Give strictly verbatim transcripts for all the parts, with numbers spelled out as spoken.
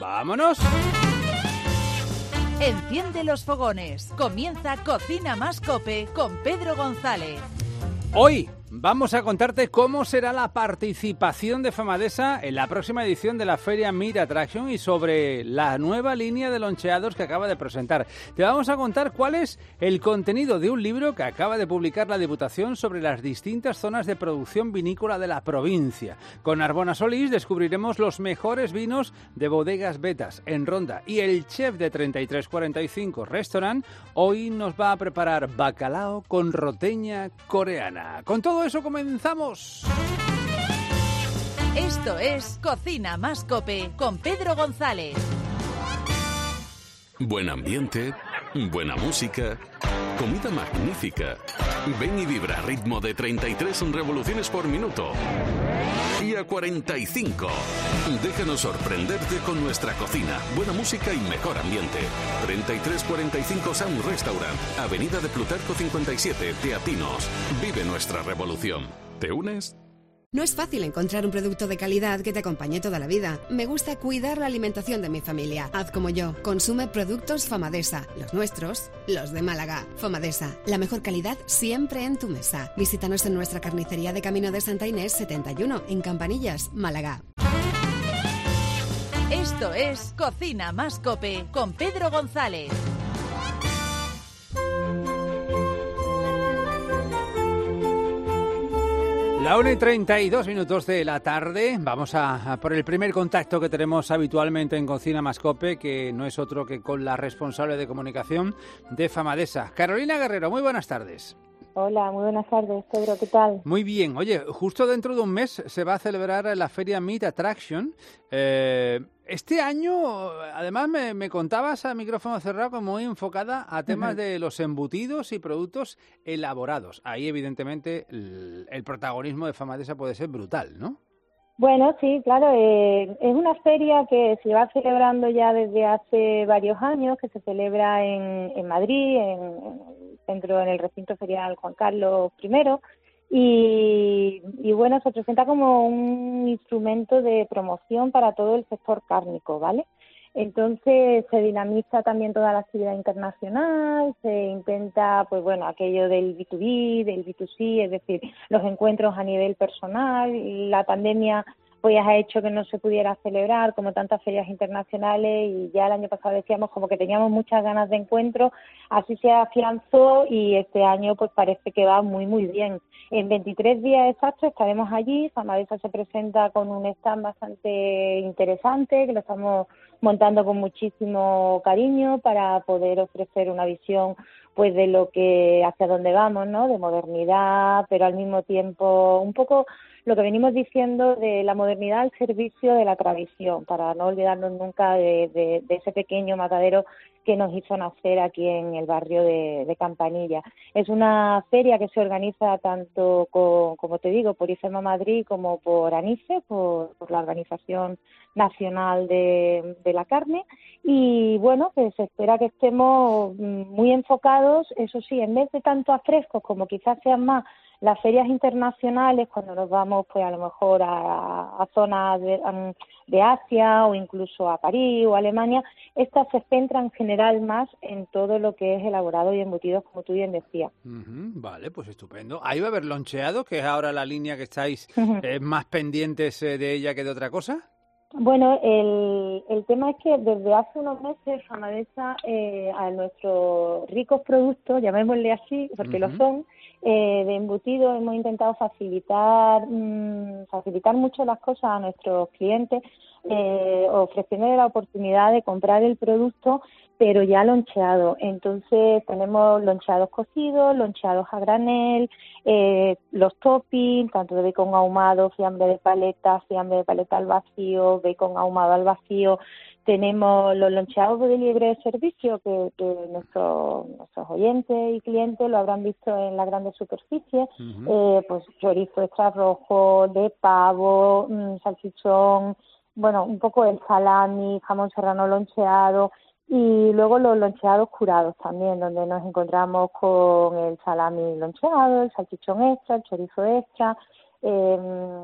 ¡Vámonos! Enciende los fogones. Comienza Cocina Más Cope con Pedro González. Hoy vamos a contarte cómo será la participación de Famadesa en la próxima edición de la Feria Meat Attraction y sobre la nueva línea de loncheados que acaba de presentar. Te vamos a contar cuál es el contenido de un libro que acaba de publicar la Diputación sobre las distintas zonas de producción vinícola de la provincia. Con Arbona Solís descubriremos los mejores vinos de Bodegas Betas en Ronda y el chef de treinta y tres cuarenta y cinco Restaurant hoy nos va a preparar bacalao con roteña coreana. Con todo eso comenzamos. Esto es Cocina Más Cope con Pedro González. Buen ambiente, buena música, comida magnífica. Ven y vibra a ritmo de treinta y tres revoluciones por minuto. Y a cuarenta y cinco. Déjanos sorprenderte con nuestra cocina, buena música y mejor ambiente. treinta y tres cuarenta y cinco Sound Restaurant, Avenida de Plutarco cincuenta y siete, Teatinos. Vive nuestra revolución. ¿Te unes? No es fácil encontrar un producto de calidad que te acompañe toda la vida. Me gusta cuidar la alimentación de mi familia. Haz como yo. Consume productos Famadesa. Los nuestros, los de Málaga. Famadesa. La mejor calidad siempre en tu mesa. Visítanos en nuestra carnicería de Camino de Santa Inés setenta y uno, en Campanillas, Málaga. Esto es Cocina Más Cope con Pedro González. La una y treinta y dos minutos de la tarde. Vamos a, a por el primer contacto que tenemos habitualmente en Cocina Más Cope, que no es otro que con la responsable de comunicación de Famadesa. Carolina Guerrero, muy buenas tardes. Hola, muy buenas tardes, Pedro, ¿qué tal? Muy bien. Oye, justo dentro de un mes se va a celebrar la Feria Meat Attraction. Eh, este año, además, me, me contabas a micrófono cerrado como muy enfocada a temas uh-huh. de los embutidos y productos elaborados. Ahí, evidentemente, el, el protagonismo de Famadesa puede ser brutal, ¿no? Bueno, sí, claro, eh, es una feria que se va celebrando ya desde hace varios años, que se celebra en, en Madrid, en, en el centro, en el recinto ferial Juan Carlos primero, y, y bueno, se presenta como un instrumento de promoción para todo el sector cárnico, ¿vale? Entonces se dinamiza también toda la actividad internacional, se intenta, pues bueno, aquello del B dos B, del B dos C, es decir, los encuentros a nivel personal. La pandemia pues ha hecho que no se pudiera celebrar como tantas ferias internacionales y ya el año pasado decíamos como que teníamos muchas ganas de encuentro, así se afianzó y este año pues parece que va muy muy bien. En veintitrés días exactos estaremos allí. Famadesa se presenta con un stand bastante interesante que lo estamos montando con muchísimo cariño para poder ofrecer una visión pues de lo que hacia dónde vamos, ¿no? De modernidad, pero al mismo tiempo un poco lo que venimos diciendo de la modernidad al servicio de la tradición, para no olvidarnos nunca de, de, de ese pequeño matadero que nos hizo nacer aquí en el barrio de, de Campanilla. Es una feria que se organiza tanto, con, como te digo, por IFEMA Madrid como por ANICE, por, por la Organización Nacional de, de la Carne, y bueno, que se espera que estemos muy enfocados, eso sí, en vez de tanto a frescos como quizás sean más las ferias internacionales, cuando nos vamos pues a lo mejor a, a zonas de, de Asia o incluso a París o Alemania, estas se centran en general más en todo lo que es elaborado y embutidos, como tú bien decías. Uh-huh, vale, pues estupendo. Ahí va a haber loncheado, que es ahora la línea que estáis Uh-huh. eh, más pendientes eh, de ella que de otra cosa. Bueno, el, el tema es que desde hace unos meses Famadesa eh, a nuestros ricos productos, llamémosle así, porque uh-huh. lo son, eh, de embutido hemos intentado facilitar mmm, facilitar mucho las cosas a nuestros clientes, eh, ofreciéndoles la oportunidad de comprar el producto pero ya loncheado. Entonces tenemos loncheados cocidos, loncheados a granel, eh, los toppings, tanto de bacon ahumado, fiambre de paleta, fiambre de paleta al vacío, bacon ahumado al vacío. Tenemos los loncheados de libre servicio que, que nuestros, nuestros oyentes y clientes lo habrán visto en las grandes superficies, uh-huh. eh, pues chorizo extra rojo, de pavo, mmm, salchichón, bueno, un poco el salami, jamón serrano loncheado. Y luego los loncheados curados también, donde nos encontramos con el salami loncheado, el salchichón extra, el chorizo extra. eh,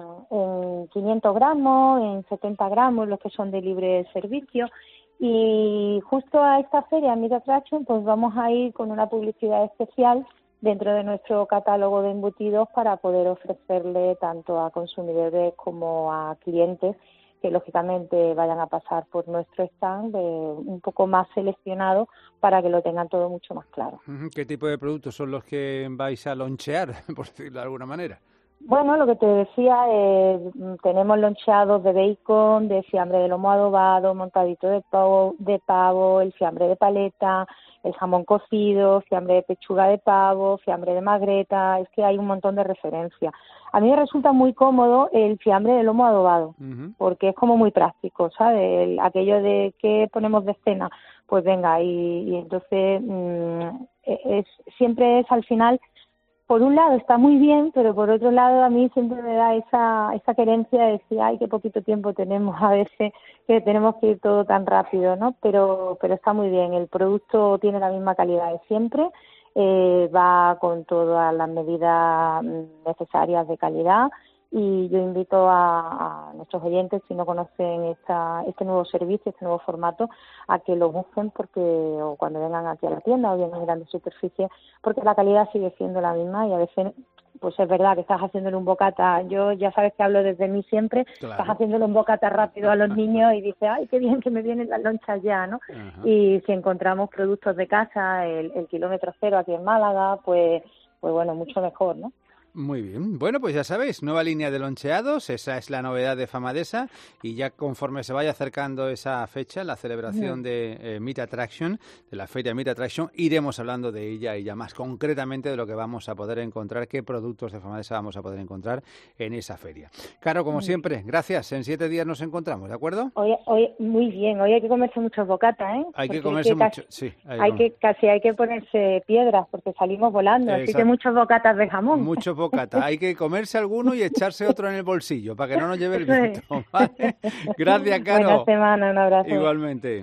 en quinientos gramos, en setenta gramos, los que son de libre servicio. Y justo a esta feria, Meat Attraction, pues vamos a ir con una publicidad especial dentro de nuestro catálogo de embutidos para poder ofrecerle tanto a consumidores como a clientes que lógicamente vayan a pasar por nuestro stand eh, un poco más seleccionado para que lo tengan todo mucho más claro. ¿Qué tipo de productos son los que vais a lonchear, por decirlo de alguna manera? Bueno, lo que te decía, eh, tenemos loncheados de bacon, de fiambre de lomo adobado, montadito de pavo, de pavo, el fiambre de paleta, el jamón cocido, fiambre de pechuga de pavo, fiambre de magreta, es que hay un montón de referencias. A mí me resulta muy cómodo el fiambre de lomo adobado, uh-huh. porque es como muy práctico, ¿sabes? El, aquello de que ponemos de cena, pues venga, y, y entonces mmm, es, siempre es al final. Por un lado está muy bien, pero por otro lado a mí siempre me da esa esa querencia de decir, ay, qué poquito tiempo tenemos a veces, que tenemos que ir todo tan rápido, ¿no? Pero pero está muy bien, el producto tiene la misma calidad de siempre, eh, va con todas las medidas necesarias de calidad y yo invito a, a nuestros oyentes, si no conocen esta, este nuevo servicio, este nuevo formato, a que lo busquen porque o cuando vengan aquí a la tienda o bien en grandes superficies, porque la calidad sigue siendo la misma y a veces pues es verdad que estás haciéndole un bocata, yo ya sabes que hablo desde mí siempre, claro. Estás haciéndole un bocata rápido a los niños y dices, ay, qué bien que me vienen las lonchas ya, ¿no? Uh-huh. Y si encontramos productos de casa, el, el kilómetro cero aquí en Málaga, pues, pues bueno, mucho mejor, ¿no? Muy bien. Bueno, pues ya sabéis, nueva línea de loncheados, esa es la novedad de Famadesa y ya conforme se vaya acercando esa fecha, la celebración de eh, Meat Attraction, de la feria Meat Attraction, iremos hablando de ella y ya más concretamente de lo que vamos a poder encontrar, qué productos de Famadesa vamos a poder encontrar en esa feria. Caro, como siempre, gracias. En siete días nos encontramos, ¿de acuerdo? Hoy, hoy muy bien. Hoy hay que comerse muchos bocatas, ¿eh? Hay porque que comerse hay que mucho, casi, sí. Hay, hay que, casi hay que ponerse piedras porque salimos volando, Exacto. Así que muchos bocatas de jamón. Muchos bocatas. Hay que comerse alguno y echarse otro en el bolsillo para que no nos lleve el viento, ¿vale? Gracias, Caro. Buena semana, un abrazo. Igualmente.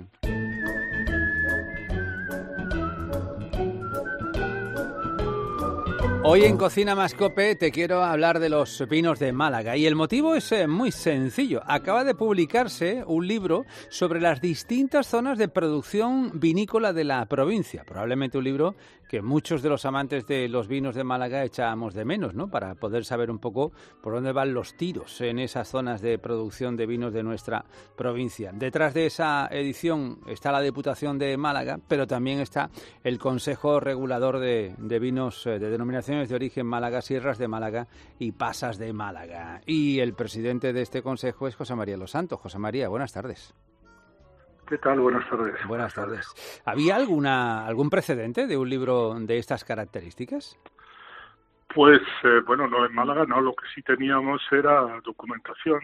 Hoy en Cocina Más Cope te quiero hablar de los vinos de Málaga y el motivo es eh, muy sencillo. Acaba de publicarse un libro sobre las distintas zonas de producción vinícola de la provincia. Probablemente un libro que muchos de los amantes de los vinos de Málaga echábamos de menos, ¿no? Para poder saber un poco por dónde van los tiros en esas zonas de producción de vinos de nuestra provincia. Detrás de esa edición está la Diputación de Málaga, pero también está el Consejo Regulador de, de Vinos eh, de Denominación de origen Málaga, Sierras de Málaga y Pasas de Málaga. Y el presidente de este consejo es José María Los Santos. José María, buenas tardes. ¿Qué tal? Buenas tardes. Buenas tardes. ¿Había alguna algún precedente de un libro de estas características? Pues, eh, bueno, no en Málaga, no. Lo que sí teníamos era documentación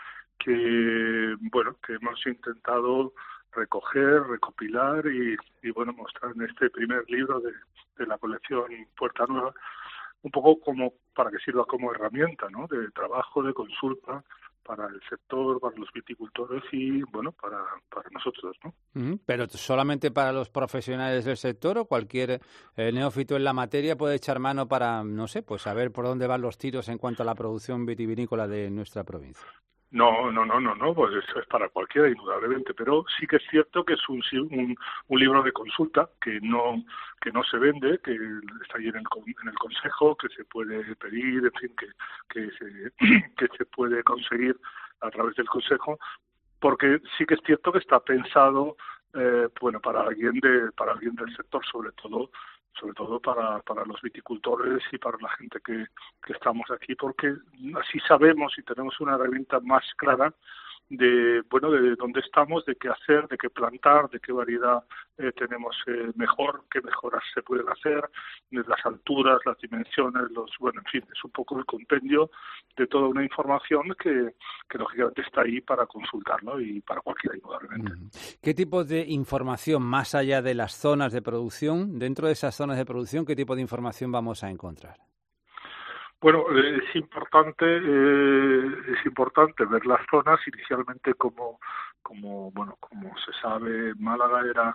que, bueno, que hemos intentado recoger, recopilar y, y bueno, mostrar en este primer libro de, de la colección Puerta Nueva, un poco como para que sirva como herramienta, ¿no? De trabajo, de consulta para el sector, para los viticultores y, bueno, para, para nosotros, ¿no? Uh-huh. ¿Pero solamente para los profesionales del sector o cualquier eh, neófito en la materia puede echar mano para, no sé, pues saber por dónde van los tiros en cuanto a la producción vitivinícola de nuestra provincia? No, no, no, no, no, pues eso es para cualquiera, indudablemente, pero sí que es cierto que es un, un, un libro de consulta que no que no se vende, que está ahí en el, en el consejo, que se puede pedir, en fin, que que se, que se puede conseguir a través del consejo, porque sí que es cierto que está pensado, eh, bueno, para alguien de para alguien del sector, sobre todo. sobre todo para, para los viticultores y para la gente que, que estamos aquí, porque así sabemos y tenemos una herramienta más clara de, bueno, de dónde estamos, de qué hacer, de qué plantar, de qué variedad eh, tenemos eh, mejor, qué mejoras se pueden hacer, de las alturas, las dimensiones, los, bueno, en fin, es un poco el compendio de toda una información que, que lógicamente está ahí para consultarlo y para cualquiera, indudablemente. ¿Qué tipo de información, más allá de las zonas de producción, dentro de esas zonas de producción, qué tipo de información vamos a encontrar? Bueno, es importante, eh, es importante ver las zonas. Inicialmente, como, como, bueno, como se sabe, Málaga era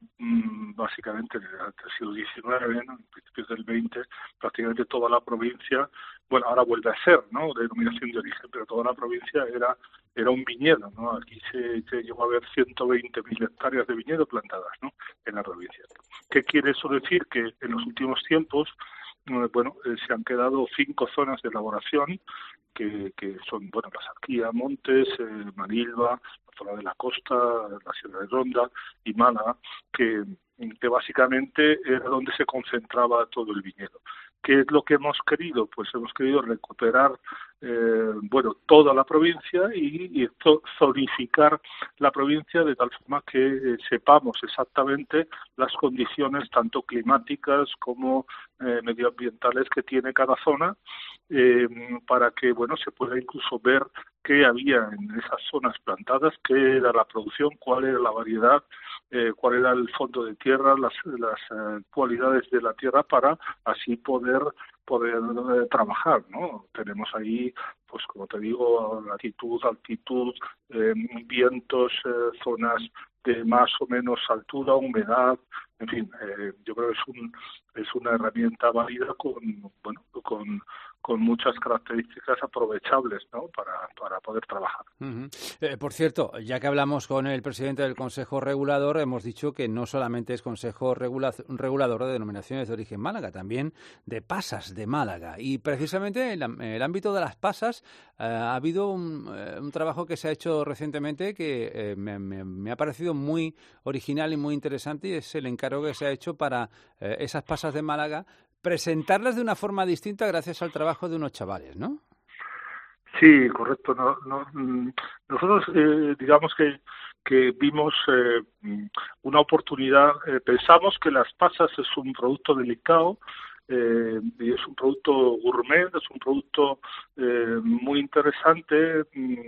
mmm, básicamente en el siglo diecinueve, ¿no? En principios del veinte, prácticamente toda la provincia, bueno, ahora vuelve a ser, ¿no?, denominación de origen, pero toda la provincia era era un viñedo, ¿no? Aquí se, se llegó a haber ciento veinte mil hectáreas de viñedo plantadas, ¿no?, en la provincia. ¿Qué quiere eso decir? Que en los últimos tiempos, eh, bueno, eh, se han quedado cinco zonas de elaboración que, que son, bueno, la Sarquía, Montes, eh, Manilva, la zona de la costa, la Sierra de Ronda y Málaga, que, que básicamente era donde se concentraba todo el viñedo. ¿Qué es lo que hemos querido? Pues hemos querido recuperar, eh, bueno, toda la provincia y, y zonificar la provincia de tal forma que eh, sepamos exactamente las condiciones tanto climáticas como eh, medioambientales que tiene cada zona, eh, para que, bueno, se pueda incluso ver qué había en esas zonas plantadas, qué era la producción, cuál era la variedad, eh, cuál era el fondo de tierra, las, las eh, cualidades de la tierra, para así poder poder eh, trabajar, ¿no? Tenemos ahí, pues como te digo, latitud, altitud, eh, vientos, eh, zonas de más o menos altura, humedad, en fin, eh, yo creo que es un es una herramienta válida con, bueno, con con muchas características aprovechables, ¿no?, para, para poder trabajar. Uh-huh. Eh, por cierto, ya que hablamos con el presidente del Consejo Regulador, hemos dicho que no solamente es Consejo Regula- Regulador de Denominaciones de Origen Málaga, también de pasas de Málaga. Y precisamente en, la, en el ámbito de las pasas eh, ha habido un, eh, un trabajo que se ha hecho recientemente que eh, me, me, me ha parecido muy original y muy interesante, y es el encargo que se ha hecho para eh, esas pasas de Málaga, presentarlas de una forma distinta gracias al trabajo de unos chavales, ¿no? Sí, correcto. No, no, nosotros, eh, digamos que, que vimos eh, una oportunidad. Eh, pensamos que las pasas es un producto delicado, eh, y es un producto gourmet, es un producto eh, muy interesante,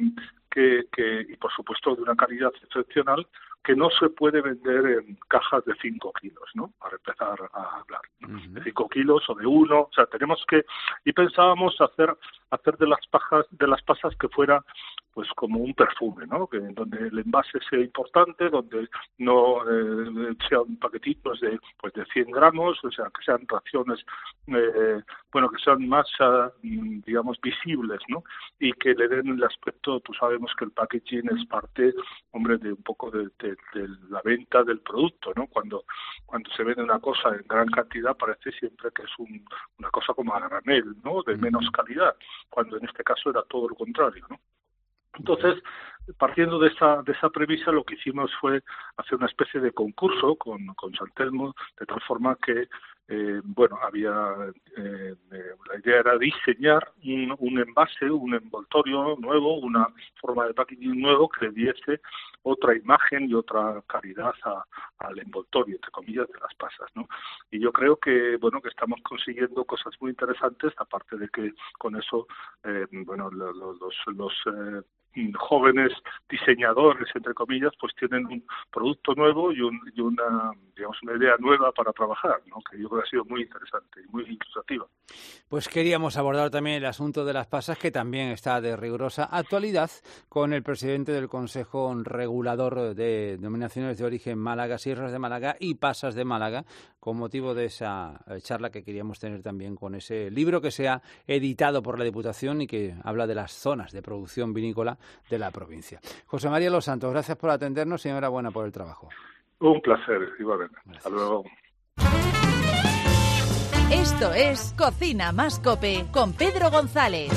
que, que y por supuesto de una calidad excepcional, que no se puede vender en cajas de cinco kilos, ¿no?, para empezar a hablar, ¿no? Uh-huh. De cinco kilos o de uno, o sea, tenemos que, y pensábamos hacer hacer de las pajas, de las pasas que fuera, pues como un perfume, ¿no?, que donde el envase sea importante, donde no eh, sean paquetitos de pues de cien gramos, o sea, que sean raciones, eh, bueno, que sean más, uh, digamos, visibles, ¿no?, y que le den el aspecto. Pues sabemos que el packaging es parte, hombre, de un poco de, de, de la venta del producto, ¿no? Cuando cuando se vende una cosa en gran cantidad parece siempre que es un, una cosa como a granel, ¿no?, de menos calidad, cuando en este caso era todo lo contrario, ¿no? Entonces, partiendo de esa de esa premisa, lo que hicimos fue hacer una especie de concurso con, con San Telmo, de tal forma que, eh, bueno, había eh, eh, la idea era diseñar un, un envase, un envoltorio nuevo, una forma de packaging nuevo que le diese otra imagen y otra calidad a, al envoltorio, entre comillas, de las pasas, ¿no? Y yo creo que, bueno, que estamos consiguiendo cosas muy interesantes, aparte de que con eso, eh, bueno, los, los, los eh, jóvenes diseñadores, entre comillas, pues tienen un producto nuevo y, un, y una, digamos, una idea nueva para trabajar, ¿no?, que yo creo que ha sido muy interesante y muy ilustrativa. Pues queríamos abordar también el asunto de las pasas, que también está de rigurosa actualidad, con el presidente del Consejo Regulador de Denominaciones de Origen Málaga, Sierras de Málaga y Pasas de Málaga, con motivo de esa charla que queríamos tener también con ese libro que se ha editado por la Diputación y que habla de las zonas de producción vinícola de la provincia. José María Los Santos, gracias por atendernos y enhorabuena por el trabajo. Un placer, igualmente. Hasta luego. Esto es Cocina Más Cope con Pedro González.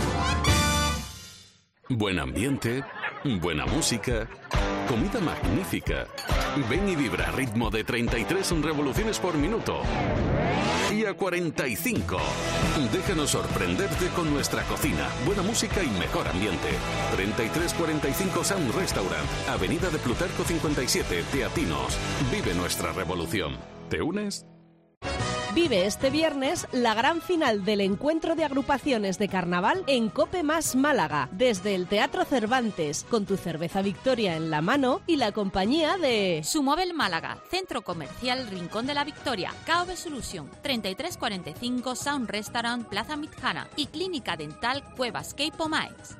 Buen ambiente, buena música, comida magnífica. Ven y vibra a ritmo de treinta y tres revoluciones por minuto. Y a cuarenta y cinco. Déjanos sorprenderte con nuestra cocina, buena música y mejor ambiente. treinta y tres cuarenta y cinco Sound Restaurant, Avenida de Plutarco cincuenta y siete, Teatinos. Vive nuestra revolución. ¿Te unes? Vive este viernes la gran final del encuentro de agrupaciones de carnaval en Cope Más Málaga, desde el Teatro Cervantes, con tu cerveza Victoria en la mano y la compañía de Sumóvel Málaga, Centro Comercial Rincón de la Victoria, K V Solution, treinta y tres cuarenta y cinco Sound Restaurant, Plaza Mitjana y Clínica Dental Cuevas Keipo Maix.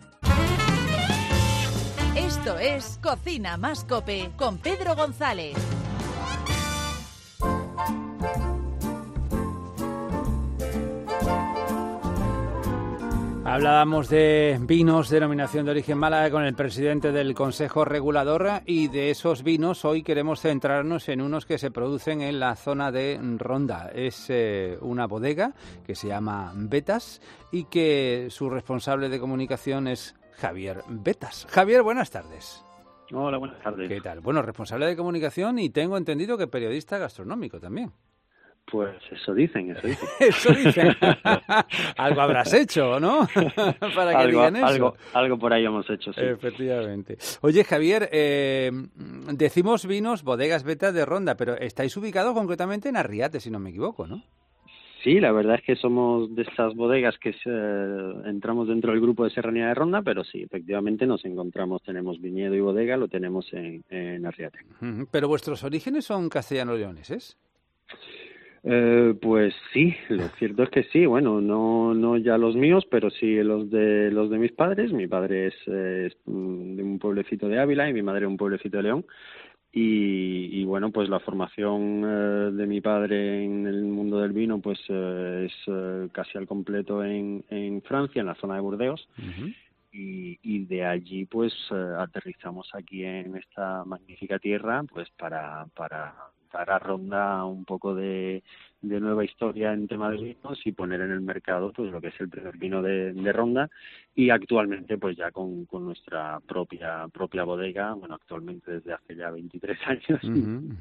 Esto es Cocina Más Cope con Pedro González. Hablábamos de vinos, denominación de origen Málaga, con el presidente del Consejo Regulador, y de esos vinos hoy queremos centrarnos en unos que se producen en la zona de Ronda. Es eh, una bodega que se llama Vetas y que su responsable de comunicación es Javier Vetas. Javier, buenas tardes. Hola, buenas tardes. ¿Qué tal? Bueno, responsable de comunicación y tengo entendido que periodista gastronómico también. Pues eso dicen, eso dicen. Eso dicen. Algo habrás hecho, ¿no? Para que algo, digan eso. Algo, algo por ahí hemos hecho, sí. Efectivamente. Oye, Javier, eh, decimos vinos, bodegas Vetas de Ronda, pero estáis ubicados concretamente en Arriate, si no me equivoco, ¿no? Sí, la verdad es que somos de estas bodegas que se, entramos dentro del grupo de Serranía de Ronda, pero sí, efectivamente nos encontramos, tenemos viñedo y bodega, lo tenemos en, en Arriate. Pero vuestros orígenes son castellano-leoneses. Eh, pues sí, lo cierto es que sí, bueno, no no ya los míos, pero sí los de los de mis padres. Mi padre es, eh, es de un pueblecito de Ávila y mi madre de un pueblecito de León. Y, y bueno, pues la formación eh, de mi padre en el mundo del vino pues eh, es eh, casi al completo en, en Francia, en la zona de Burdeos. Uh-huh. Y, y de allí pues eh, aterrizamos aquí en esta magnífica tierra pues para para dar a Ronda un poco de, de nueva historia en tema de vinos y poner en el mercado pues lo que es el primer vino de, de Ronda, y actualmente pues ya con, con nuestra propia propia bodega, bueno, actualmente desde hace ya veintitrés años. Uh-huh.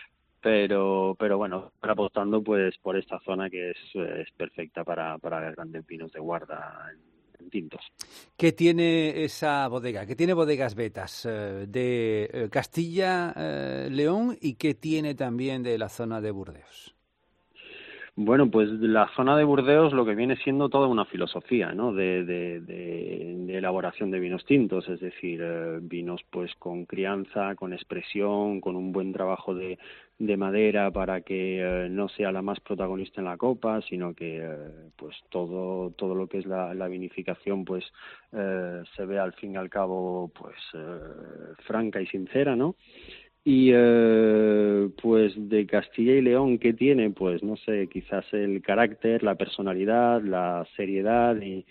pero pero bueno, apostando pues por esta zona que es, es perfecta para, para grandes vinos de guarda en tintos. ¿Qué tiene esa bodega? ¿Qué tiene Bodegas Vetas? Eh, de eh, Castilla, eh, León, y qué tiene también de la zona de Burdeos. Bueno, pues la zona de Burdeos lo que viene siendo toda una filosofía, ¿no? De, de, de, de elaboración de vinos tintos, es decir, eh, vinos pues con crianza, con expresión, con un buen trabajo de, de madera para que eh, no sea la más protagonista en la copa, sino que eh, pues todo todo lo que es la, la vinificación pues eh, se ve al fin y al cabo pues eh, franca y sincera, ¿no? Y eh, pues de Castilla y León, ¿qué tiene? Pues no sé, quizás el carácter, la personalidad, la seriedad y,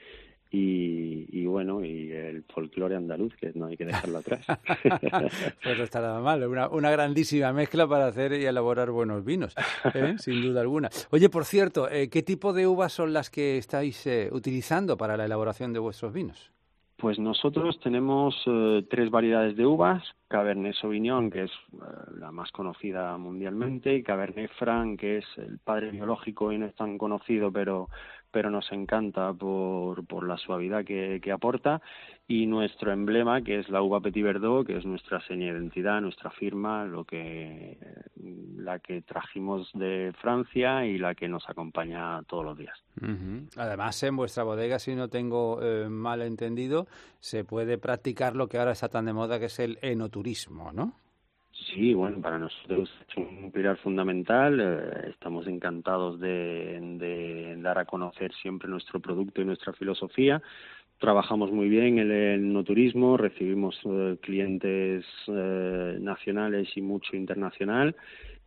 y, y bueno, y el folclore andaluz, que no hay que dejarlo atrás. Pues no está nada mal, una, una grandísima mezcla para hacer y elaborar buenos vinos, ¿eh? Sin duda alguna. Oye, por cierto, eh, ¿qué tipo de uvas son las que estáis eh, utilizando para la elaboración de vuestros vinos? Pues nosotros tenemos eh, tres variedades de uvas: Cabernet Sauvignon, que es eh, la más conocida mundialmente, y Cabernet Franc, que es el padre biológico y no es tan conocido, pero pero nos encanta por por la suavidad que, que aporta, y nuestro emblema, que es la uva Petit Verdot, que es nuestra seña de identidad, nuestra firma, lo que la que trajimos de Francia y la que nos acompaña todos los días. Uh-huh. Además, en vuestra bodega, si no tengo eh, mal entendido, se puede practicar lo que ahora está tan de moda, que es el enoturismo, ¿no? Sí, bueno, para nosotros es un pilar fundamental. Eh, estamos encantados de, de dar a conocer siempre nuestro producto y nuestra filosofía. Trabajamos muy bien en el enoturismo, recibimos eh, clientes eh, nacionales y mucho internacional.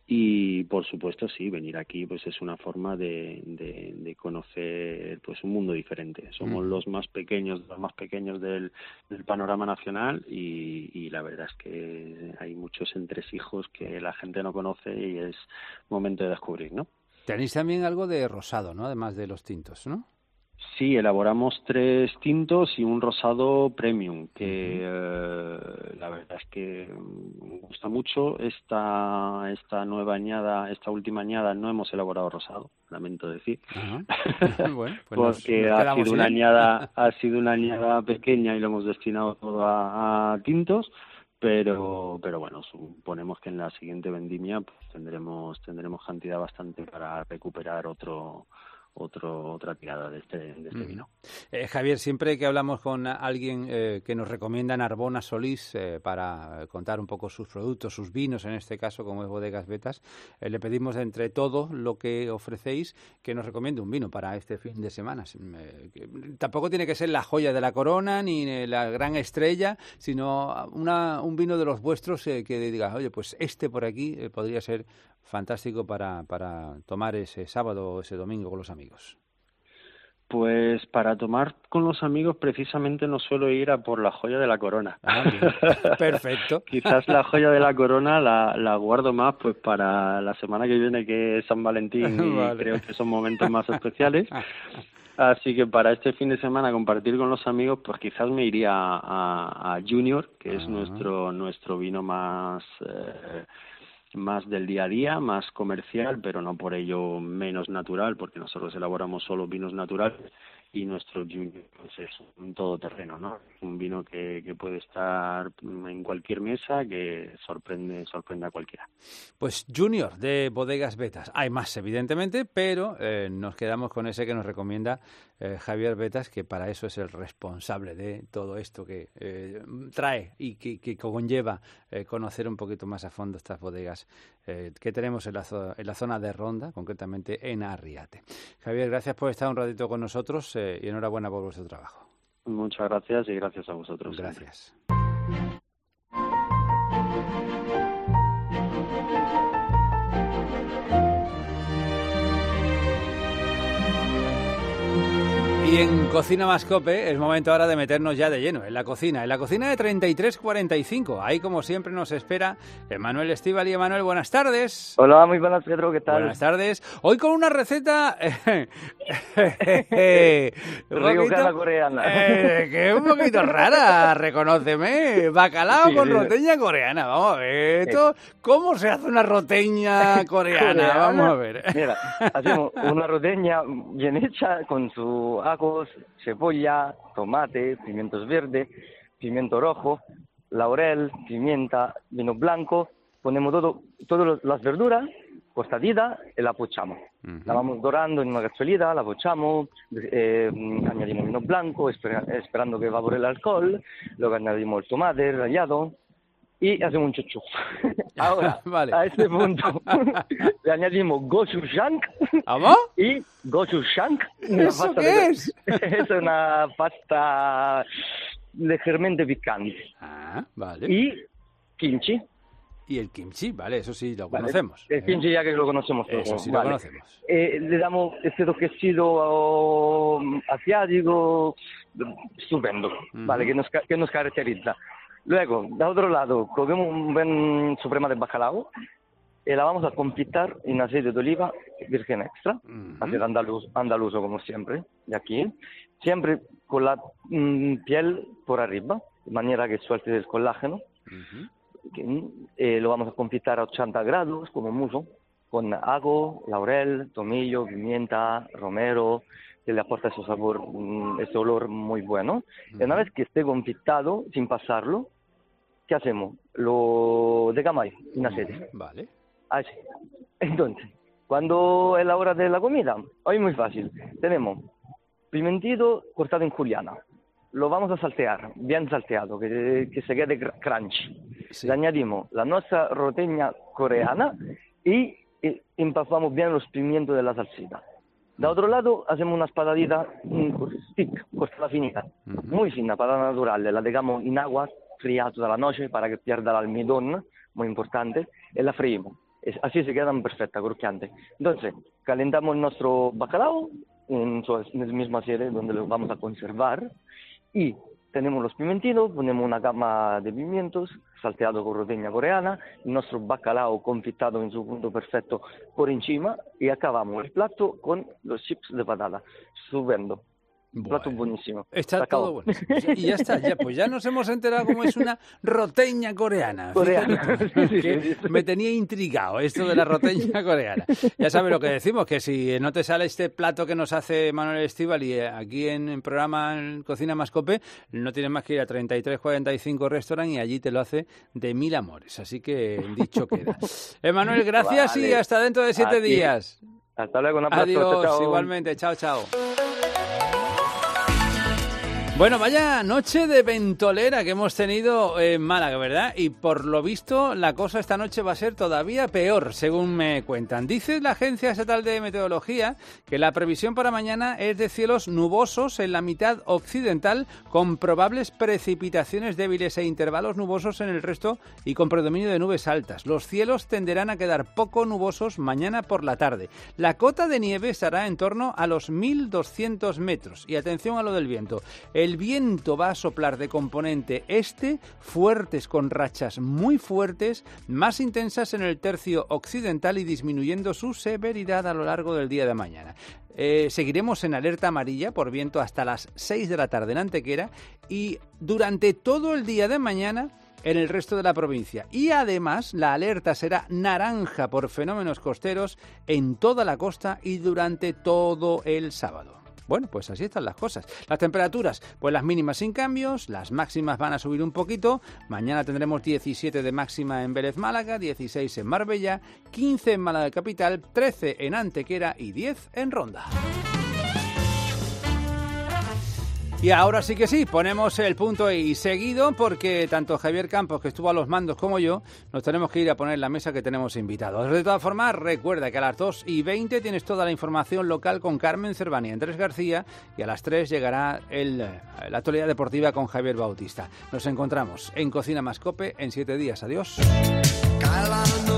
Y por supuesto sí, venir aquí pues es una forma de, de, de conocer pues un mundo diferente. Somos mm. los más pequeños, los más pequeños del, del panorama nacional y, y la verdad es que hay muchos entresijos que la gente no conoce y es momento de descubrir, ¿no? Tenéis también algo de rosado, ¿no? Además de los tintos, ¿no? Sí, elaboramos tres tintos y un rosado premium, que eh, la verdad es que me gusta mucho. Esta esta nueva añada, esta última añada no hemos elaborado rosado, lamento decir, uh-huh. Bueno, pues porque nos, nos ha sido una añada ha sido una añada pequeña y lo hemos destinado todo a, a tintos. Pero pero bueno, suponemos que en la siguiente vendimia pues tendremos tendremos cantidad bastante para recuperar otro Otro, otra tirada de este, de este vino. Eh, Javier, siempre que hablamos con alguien eh, que nos recomienda Narbona Solís eh, para contar un poco sus productos, sus vinos, en este caso, como es Bodegas Vetas, eh, le pedimos entre todo lo que ofrecéis que nos recomiende un vino para este fin de semana. Eh, que, tampoco tiene que ser la joya de la corona ni la gran estrella, sino una, un vino de los vuestros eh, que digas, oye, pues este por aquí eh, podría ser fantástico para, para tomar ese sábado o ese domingo con los amigos? Pues para tomar con los amigos precisamente no suelo ir a por la joya de la corona. Ah, perfecto. Quizás la joya de la corona la, la guardo más pues para la semana que viene, que es San Valentín, y vale. Creo que son momentos más especiales. Así que para este fin de semana compartir con los amigos, pues quizás me iría a, a Junior, que es uh-huh. nuestro nuestro vino más... Eh, más del día a día, más comercial, pero no por ello menos natural, porque nosotros elaboramos solo vinos naturales y nuestro Junior pues es un todoterreno, ¿no? Un vino que, que puede estar en cualquier mesa, que sorprende sorprende a cualquiera. Pues Junior de Bodegas Betas. Hay más, evidentemente, pero eh, nos quedamos con ese que nos recomienda eh, Javier Betas, que para eso es el responsable de todo esto que eh, trae y que, que conlleva eh, conocer un poquito más a fondo estas bodegas eh, que tenemos en la, zo- en la zona de Ronda, concretamente en Arriate. Javier, gracias por estar un ratito con nosotros eh, y enhorabuena por vuestro trabajo. Muchas gracias y gracias a vosotros. Gracias. Y en Cocina Más Cope es momento ahora de meternos ya de lleno en la cocina, en la cocina de treinta y tres cuarenta y cinco. Ahí, como siempre, nos espera Emanuel Estíbaliz. Emanuel, buenas tardes. Hola, muy buenas, Pedro, ¿qué tal? Buenas tardes. Hoy con una receta... Riojana coreana. Eh, que es un poquito rara, reconóceme. Bacalao sí, con sí, roteña sí. coreana. Vamos a ver, esto, ¿cómo se hace una roteña coreana? coreana? Vamos a ver. Mira, hacemos una roteña bien hecha con su ajos, cebolla, tomate, pimientos verdes, pimiento rojo, laurel, pimienta, vino blanco. Ponemos todo, todas las verduras cortaditas y la pochamos. Uh-huh. La vamos dorando en una cazuelita, la pochamos, eh, añadimos vino blanco, esper- esperando que evapore el alcohol, luego añadimos el tomate rallado y hacemos un chuchu. Ahora, vale. A este punto, le añadimos gochujang y gochujang. ¿Eso qué de... es? Es una pasta ligeramente picante. Ah, vale. Y kimchi. Y el kimchi, vale, eso sí lo vale. conocemos. El kimchi ya que lo conocemos todos. Eso sí vale. lo conocemos. Eh, le damos este toquecito asiático estupendo, uh-huh. vale, que nos, que nos caracteriza. Luego, de otro lado, cogemos un buen suprema de bacalao y la vamos a confitar en aceite de oliva virgen extra, uh-huh. aceite andaluz, andaluzo como siempre, de aquí, siempre con la mm, piel por arriba, de manera que suelte el colágeno. Uh-huh. Que, eh, lo vamos a confitar a ochenta grados, como mucho, con ajo, laurel, tomillo, pimienta, romero, que le aporta ese sabor, ese olor muy bueno. Uh-huh. Y una vez que esté confitado, sin pasarlo, ¿qué hacemos? Lo degamos en aceite. Vale. Así. Entonces, cuando es la hora de la comida, hoy es muy fácil. Tenemos pimentito cortado en juliana. Lo vamos a saltear, bien salteado, que, que se quede crunchy. Sí. Le añadimos la nuestra roteña coreana y, y empapamos bien los pimientos de la salsita. De otro lado, hacemos una patadita stick, cortada finita, uh-huh. muy fina, patada natural. La dejamos en agua fría toda la noche para que pierda el almidón, muy importante, y la freímos. Así se quedan perfectas, crujientes. Entonces, calentamos nuestro bacalao en, en el mismo aceite donde lo vamos a conservar y tenemos los pimentitos, ponemos una gama de pimientos salteado con roteña coreana, el nuestro bacalao confitado en su punto perfecto por encima y acabamos el plato con los chips de patata, estupendo. Bueno, plato buenísimo. Está todo buenísimo. Y ya está, ya, pues ya nos hemos enterado cómo es una roteña coreana. Coreana. Sí, sí, sí. Me tenía intrigado esto de la roteña coreana. Ya sabes lo que decimos, que si no te sale este plato que nos hace Manuel Estíbaliz aquí en el programa en Cocina Más Cope, no tienes más que ir a treinta y tres cuarenta y cinco Restaurant y allí te lo hace de mil amores. Así que dicho queda. Emanuel, gracias vale. Y hasta dentro de siete Aquí. días. Hasta luego, un abrazo. Adiós, chao, chao. Igualmente, chao, chao. Bueno, vaya noche de ventolera que hemos tenido en Málaga, ¿verdad? Y por lo visto la cosa esta noche va a ser todavía peor, según me cuentan. Dice la Agencia Estatal de Meteorología que la previsión para mañana es de cielos nubosos en la mitad occidental, con probables precipitaciones débiles e intervalos nubosos en el resto y con predominio de nubes altas. Los cielos tenderán a quedar poco nubosos mañana por la tarde. La cota de nieve estará en torno a los mil doscientos metros. Y atención a lo del viento. El viento va a soplar de componente este, fuertes con rachas muy fuertes, más intensas en el tercio occidental y disminuyendo su severidad a lo largo del día de mañana. Eh, seguiremos en alerta amarilla por viento hasta las seis de la tarde en Antequera y durante todo el día de mañana en el resto de la provincia. Y además la alerta será naranja por fenómenos costeros en toda la costa y durante todo el sábado. Bueno, pues así están las cosas. Las temperaturas, pues las mínimas sin cambios, las máximas van a subir un poquito. Mañana tendremos diecisiete de máxima en Vélez Málaga, dieciséis en Marbella, quince en Málaga Capital, trece en Antequera y diez en Ronda. Y ahora sí que sí, ponemos el punto y seguido porque tanto Javier Campos, que estuvo a los mandos, como yo, nos tenemos que ir a poner la mesa que tenemos invitados. De todas formas, recuerda que a las dos y veinte tienes toda la información local con Carmen Cervani y Andrés García y a las tres llegará el, la actualidad deportiva con Javier Bautista. Nos encontramos en Cocina Más Cope en siete días. Adiós.